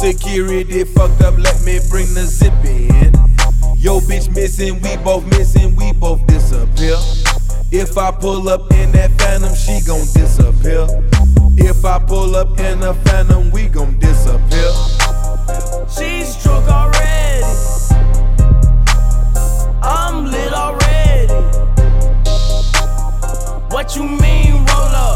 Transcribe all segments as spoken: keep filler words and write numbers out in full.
Security fucked up, let me bring the zip in. Yo bitch missing, we both missing, we both disappear. If I pull up in that Phantom, she gon' disappear. If I pull up in a Phantom, we gon' disappear. She's drunk already, I'm lit already. What you mean roll up?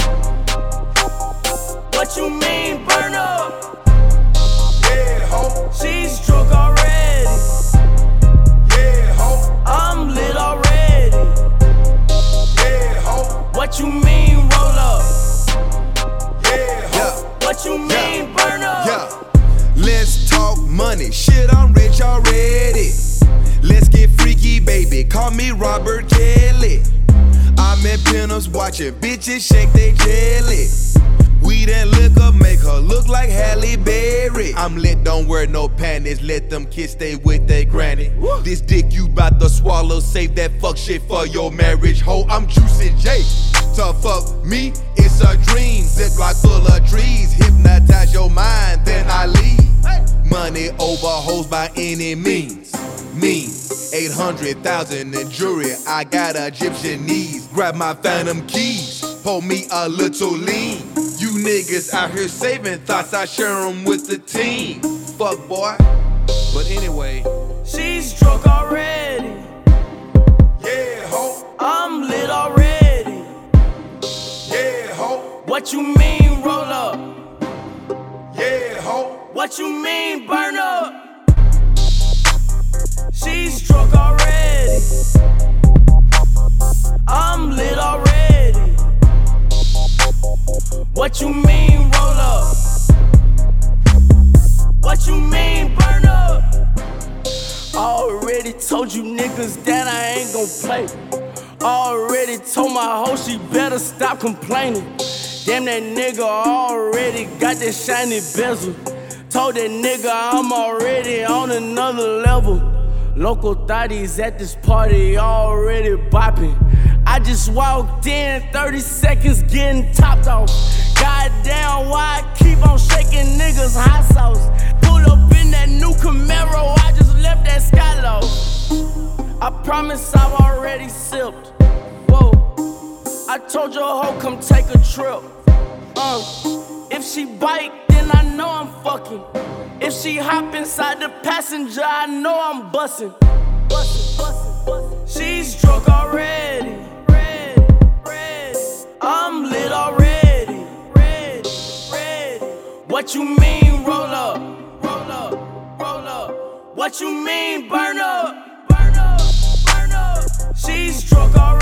What you mean burn up? Yeah, ho. She's drunk already, Yeah, ho. I'm lit already. Yeah, ho. What you mean roll up? Yeah, ho. What you mean burn up? Yeah. Let's talk money, shit, I'm rich already. Let's get freaky, baby, call me Robert Kelly. I'm at Pinups watching bitches shake they jelly. Weed and liquor make her look like Halle Berry. I'm lit, don't wear no panties, let them kids stay with their granny. This dick you bout to swallow, save that fuck shit for your marriage, ho. I'm Juicy J. To fuck me, it's a dream. Ziploc full of trees, hypnotize your mind, then I leave. Money over hoes by any means. Mean eight hundred thousand in jewelry, I got Egyptian knees. Grab my Phantom keys, pour me a little lean. You niggas out here saving thoughts, I share them with the team. Fuck boy. But anyway, she's drunk already, yeah ho, I'm lit already. yeah ho, What you mean roll up? yeah ho. What you mean burn up? She's drunk already, I'm lit already. What you mean roll up? What you mean burn up? Already told you niggas that I ain't gon' play. Already told my hoe she better stop complaining. Damn, that nigga already got that shiny bezel. Told that nigga I'm already on another level. Local thotties at this party already bopping. I just walked in, thirty seconds getting topped off. Goddamn, why I keep on shaking niggas hot sauce? Pull up in that new Camaro, I just left that Skylo. I promise I've already sipped. Whoa, I told your hoe come take a trip. Uh, if she bite, then I know I'm fucking. If she hop inside the passenger, I know I'm bussin'. Bussin', bussin', bussin'. She's drunk already, ready, ready. I'm lit already, ready, ready. What you mean roll up, roll up, roll up? What you mean burn up, burn up, burn up? She's drunk already.